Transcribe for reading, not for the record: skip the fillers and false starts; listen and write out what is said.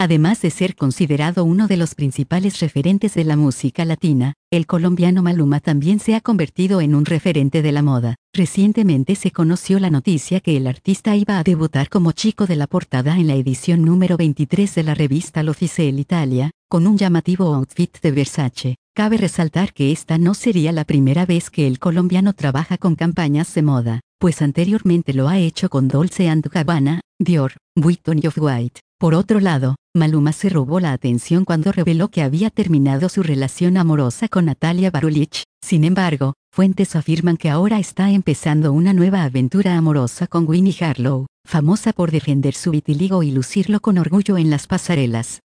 Además de ser considerado uno de los principales referentes de la música latina, el colombiano Maluma también se ha convertido en un referente de la moda. Recientemente se conoció la noticia que el artista iba a debutar como chico de la portada en la edición número 23 de la revista L'Officiel Italia, con un llamativo outfit de Versace. Cabe resaltar que esta no sería la primera vez que el colombiano trabaja con campañas de moda, pues anteriormente lo ha hecho con Dolce & Gabbana, Dior, Vuitton y Off-White. Por otro lado, Maluma se robó la atención cuando reveló que había terminado su relación amorosa con Natalia Barulich. Sin embargo, fuentes afirman que ahora está empezando una nueva aventura amorosa con Winnie Harlow, famosa por defender su vitiligo y lucirlo con orgullo en las pasarelas.